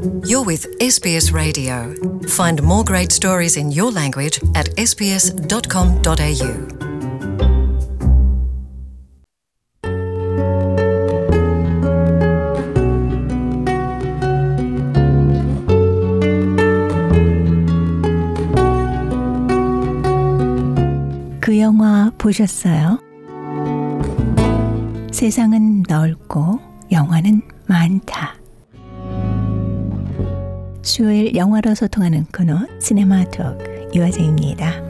You're with SBS Radio. Find more great stories in your language at sbs.com.au. 그 영화 보셨어요? 세상은 넓고 영화는 많다. 수요일 영화로 소통하는 코너 시네마톡 이화정입니다.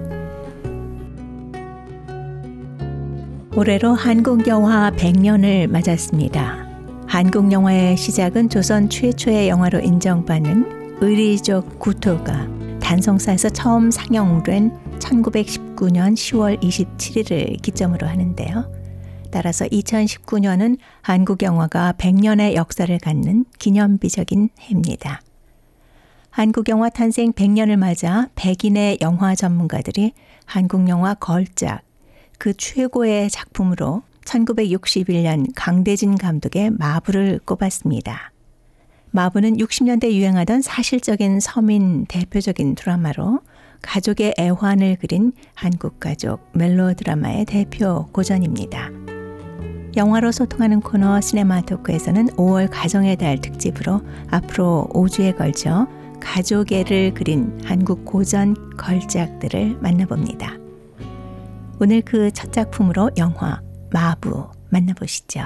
올해로 한국 영화 100년을 맞았습니다. 한국 영화의 시작은 조선 최초의 영화로 인정받는 의리족 구토가 단성사에서 처음 상영된 1919년 10월 27일을 기점으로 하는데요. 따라서 2019년은 한국 영화가 100년의 역사를 갖는 기념비적인 해입니다. 한국 영화 탄생 100년을 맞아 백인의 영화 전문가들이 한국 영화 걸작, 그 최고의 작품으로 1961년 강대진 감독의 마부를 꼽았습니다. 마부는 60년대 유행하던 사실적인 서민 대표적인 드라마로 가족의 애환을 그린 한국 가족 멜로드라마의 대표 고전입니다. 영화로 소통하는 코너 시네마토크에서는 5월 가정의 달 특집으로 앞으로 5주에 걸쳐 가족애를 그린 한국 고전 걸작들을 만나봅니다. 오늘 그 첫 작품으로 영화 마부 만나보시죠.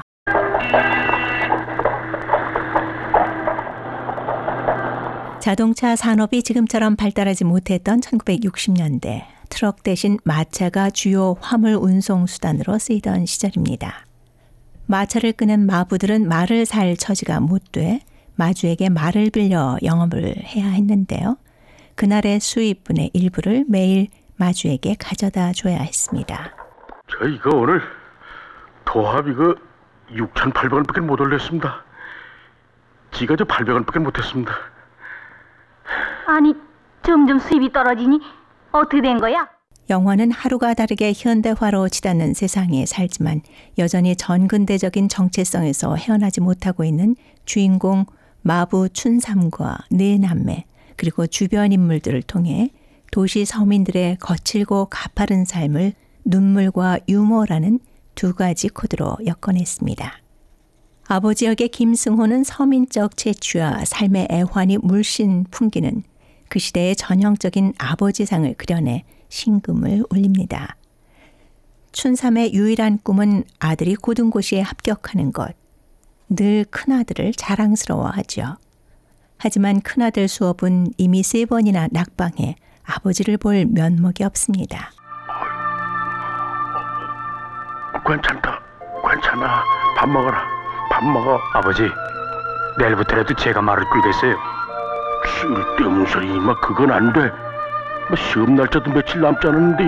자동차 산업이 지금처럼 발달하지 못했던 1960년대, 트럭 대신 마차가 주요 화물 운송 수단으로 쓰이던 시절입니다. 마차를 끄는 마부들은 말을 살 처지가 못 돼 마주에게 말을 빌려 영업을 해야 했는데요. 그날의 수입분의 일부를 매일 마주에게 가져다 줘야 했습니다. 저 이거 오늘 도합 이거 6,800원밖에 못 올렸습니다. 지가 저 800원밖에 못했습니다. 아니, 점점 수입이 떨어지니 어떻게 된 거야? 영화는 하루가 다르게 현대화로 치닫는 세상에 살지만 여전히 전근대적인 정체성에서 헤어나지 못하고 있는 주인공 마부 춘삼과 네 남매 그리고 주변 인물들을 통해 도시 서민들의 거칠고 가파른 삶을 눈물과 유머라는 두 가지 코드로 엮어냈습니다. 아버지 역의 김승호는 서민적 채취와 삶의 애환이 물씬 풍기는 그 시대의 전형적인 아버지상을 그려내 신금을 울립니다. 춘삼의 유일한 꿈은 아들이 고등고시에 합격하는 것. 늘 큰아들을 자랑스러워하죠. 하지만 큰아들 수업은 이미 3번이나 낙방해 아버지를 볼 면목이 없습니다. 괜찮다. 괜찮아. 밥 먹어라. 밥 먹어. 아버지, 내일부터라도 제가 말을 끌겠어요. 쓸데없는 소리. 그건 안 돼. 시험 날짜도 며칠 남지 않았는데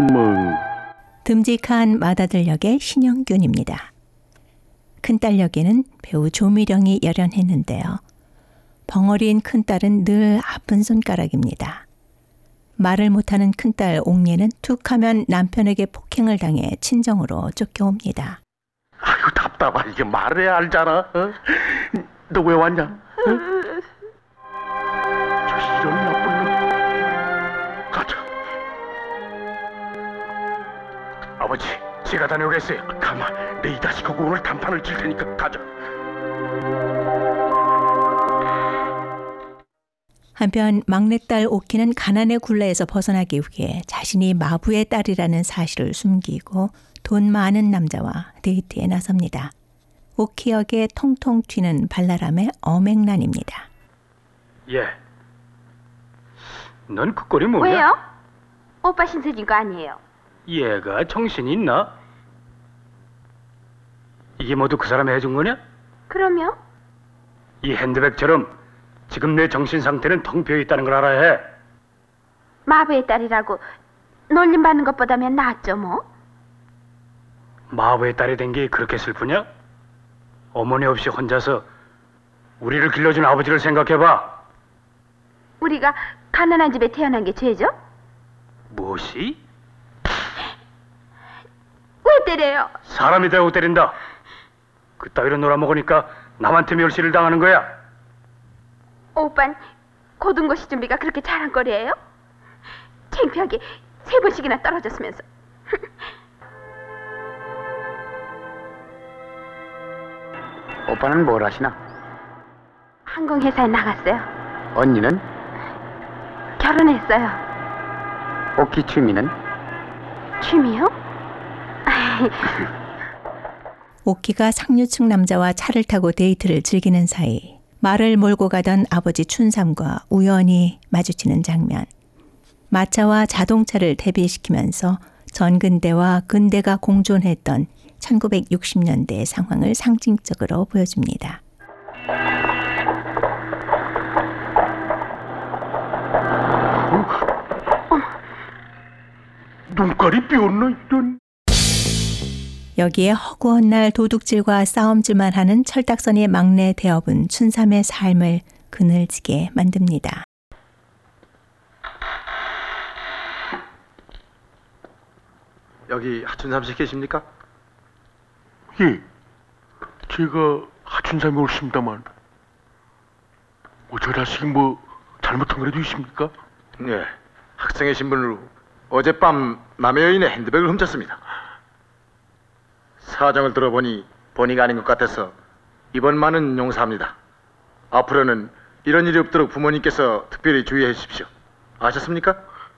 듬직한 맏아들 역의 신영균입니다. 큰딸 역에는 배우 조미령이 열연했는데요. 벙어리인 큰딸은 늘 아픈 손가락입니다. 말을 못하는 큰딸 옥예는 툭하면 남편에게 폭행을 당해 친정으로 쫓겨옵니다. 아이고 답답하. 이게 말해야 알잖아. 너 왜 왔냐? 저 이런 나쁜 놈. 가자. 아버지, 제가 다녀오겠어요. 가만. 내 이 자식하고 오늘 단판을 칠 테니까 가자. 한편 막내딸 오키는 가난의 굴레에서 벗어나기 위해 자신이 마부의 딸이라는 사실을 숨기고 돈 많은 남자와 데이트에 나섭니다. 오키 역의 통통 튀는 발랄함의 어맹란입니다. 예. 넌 그 꼴이 뭐냐? 왜요? 오빠 신세진 거 아니에요? 얘가 정신이 있나? 이게 모두 그 사람이 해준 거냐? 그러면? 이 핸드백처럼 지금 내 정신 상태는 텅 비어 있다는 걸 알아야 해. 마부의 딸이라고 놀림 받는 것보다면 낫죠 뭐. 마부의 딸이 된 게 그렇게 슬프냐? 어머니 없이 혼자서 우리를 길러준 아버지를 생각해봐. 우리가 가난한 집에 태어난 게 죄죠? 무엇이? 왜 때려요? 사람이 대고 때린다. 그따위로 놀아먹으니까 남한테 멸시를 당하는 거야. 오빤 고등고시 준비가 그렇게 잘한 거리예요? 창피하게 3번씩이나 떨어졌으면서. 오빠는 뭘 하시나? 항공회사에 나갔어요. 언니는? 결혼했어요. 오키 취미는? 취미요? 오키가 상류층 남자와 차를 타고 데이트를 즐기는 사이 말을 몰고 가던 아버지 춘삼과 우연히 마주치는 장면. 마차와 자동차를 대비시키면서 전근대와 근대가 공존했던 1960년대의 상황을 상징적으로 보여줍니다. 눈깔이 삐었나 이런. 여기에 허구한 날 도둑질과 싸움질만 하는 철딱선이의 막내 대업은 춘삼의 삶을 그늘지게 만듭니다. 여기 하춘삼 씨 계십니까? 예, 제가 하춘삼이 옳습니다만 저 자식이 뭐 잘못한 거라도 있습니까? 네. 학생의 신분으로 어젯밤 남의 여인의 핸드백을 훔쳤습니다. 사정을 들어보니 본의가 아닌 것 같아서 이번만은 용서합니다. 앞으로는 이런 일이 없도록 부모님께서 특별히 주의해 주십시오. 아셨습니까?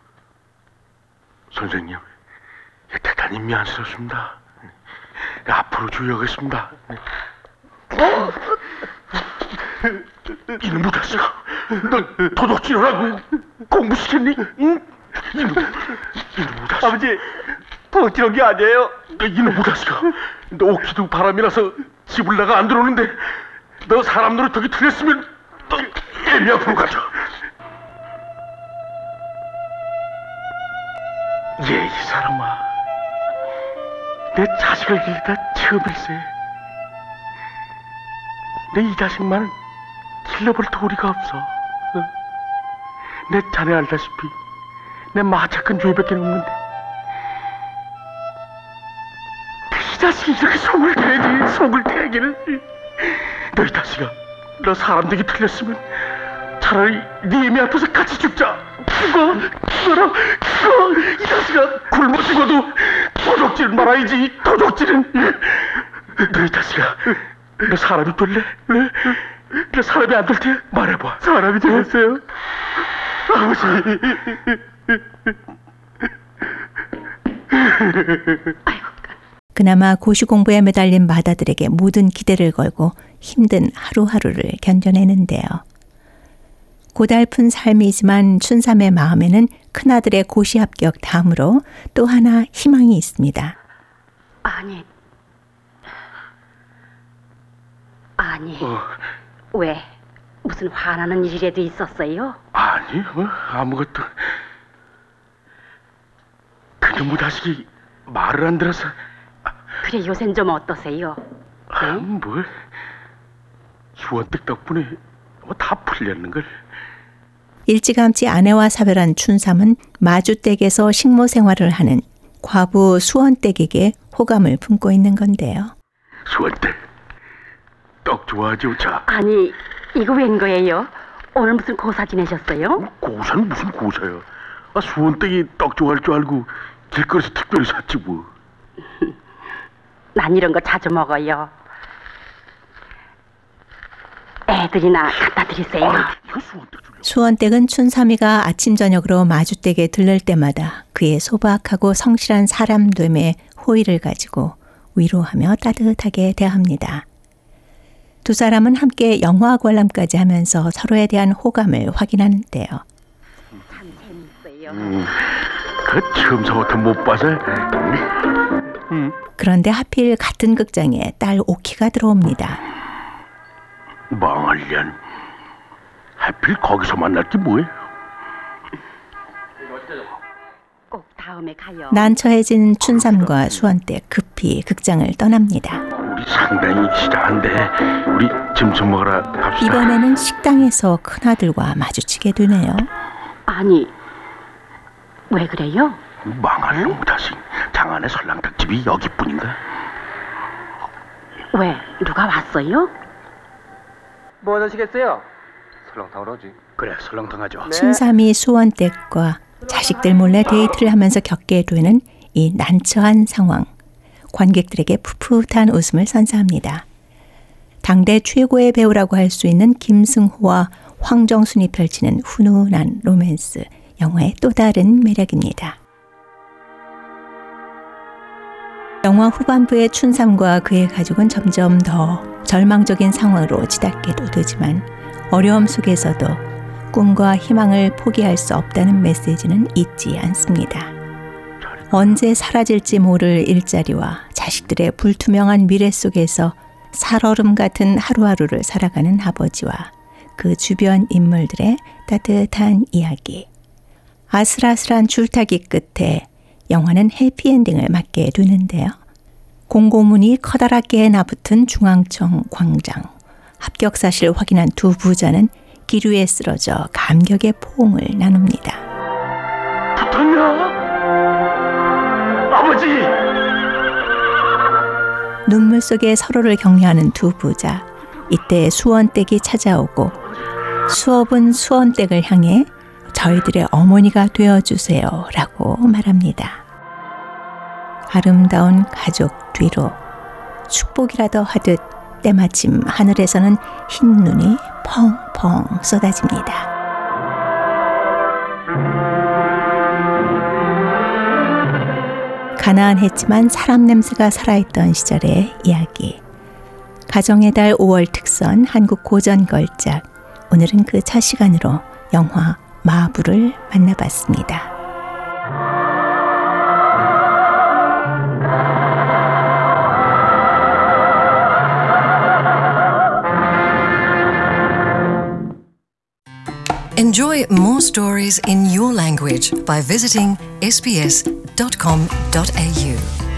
선생님, 대단히 미안스럽습니다. 앞으로 주의하겠습니다. 이놈의 자식아, 너 도둑질하라고 공부시켰니? 응? 이놈의 자식. 아버지, 도둑질한 게 아니에요. 이놈의 자식아, 너 오키도 바람이 나서 집을 나가 안 들어오는데 너 사람 노릇하기 틀렸으면 너 애미 앞으로 가자. 예, 이 사람아, 내 자식을 길다 처음일세. 내 이 자식만은 길러볼 도리가 없어. 내 자네 알다시피 내 마착한 죄밖에 없는데 이 자식이 이렇게 속을 대지, 속을 대기를. 너 이 자식아, 너 사람 되기 틀렸으면 차라리 네 애미 앞에서 같이 죽자. 죽어라. 이 자식아, 굶어 죽어도 도둑질 말아야지. 도둑질은. 너 이 자식아, 너 사람이 될래? 너 사람이 안 될 때 말해봐. 사람이 되겠어요? 아버지. 그나마 고시 공부에 매달린 마다들에게 모든 기대를 걸고 힘든 하루하루를 견뎌내는데요. 고달픈 삶이지만 춘삼의 마음에는 큰아들의 고시 합격 다음으로 또 하나 희망이 있습니다. 아니, 왜? 무슨 화나는 일이라도 있었어요? 아니, 뭐 아무것도. 그놈의 자식이 말을 안 들어서. 그래, 요샌 좀 어떠세요? 뭘? 수원댁 덕분에 뭐 다 풀렸는걸. 일찌감치 아내와 사별한 춘삼은 마주댁에서 식모 생활을 하는 과부 수원댁에게 호감을 품고 있는 건데요. 수원댁, 떡 좋아하죠, 자? 아니, 이거 웬 거예요? 오늘 무슨 고사 지내셨어요? 고사는 무슨 고사야? 수원댁이 떡 좋아할 줄 알고 길거리에서 특별히 샀지 뭐. 난 이런 거 자주 먹어요. 애들이나 갖다 드리세요. 이거 수원댁 주려고. 수원댁은 춘삼이가 아침 저녁으로 마주댁에 들를 때마다 그의 소박하고 성실한 사람됨에 호의를 가지고 위로하며 따뜻하게 대합니다. 두 사람은 함께 영화 관람까지 하면서 서로에 대한 호감을 확인하는데요. 참 재밌어요. 그 처음 사부터 못 봐서. 그런데 하필 같은 극장에 딸 오키가 들어옵니다. 망할년. 하필 거기서 만날 게 뭐예요? 꼭 다음에 가요. 난처해진 춘삼과 수원댁 급히 극장을 떠납니다. 우리 상당히 시장한데 우리 점심 먹으러 갑시다. 이번에는 식당에서 큰아들과 마주치게 되네요. 아니, 왜 그래요? 망할 놈의 자식. 장안의 설렁탕집이 여기뿐인가? 왜? 누가 왔어요? 뭐 하시겠어요? 그래, 설렁탕하죠. 춘삼이 수원댁과 자식들 몰래 데이트를 하면서 겪게 되는 이 난처한 상황. 관객들에게 풋풋한 웃음을 선사합니다. 당대 최고의 배우라고 할 수 있는 김승호와 황정순이 펼치는 훈훈한 로맨스. 영화의 또 다른 매력입니다. 영화 후반부의 춘삼과 그의 가족은 점점 더 절망적인 상황으로 치닫게도 되지만 어려움 속에서도 꿈과 희망을 포기할 수 없다는 메시지는 잊지 않습니다. 언제 사라질지 모를 일자리와 자식들의 불투명한 미래 속에서 살얼음 같은 하루하루를 살아가는 아버지와 그 주변 인물들의 따뜻한 이야기. 아슬아슬한 줄타기 끝에 영화는 해피엔딩을 맞게 되는데요. 공고문이 커다랗게 나붙은 중앙청 광장. 합격 사실을 확인한 두 부자는 기류에 쓰러져 감격의 포옹을 나눕니다. 붙었냐? 아버지! 눈물 속에 서로를 격려하는 두 부자. 이때 수원댁이 찾아오고 수업은 수원댁을 향해 저희들의 어머니가 되어주세요 라고 말합니다. 아름다운 가족 뒤로 축복이라도 하듯 때마침 하늘에서는 흰 눈이 펑펑 쏟아집니다. 가난했지만 사람 냄새가 살아있던 시절의 이야기. 가정의 달 5월 특선 한국 고전 걸작. 오늘은 그 첫 시간으로 영화 마부를 만나봤습니다. Enjoy more stories in your language by visiting sbs.com.au.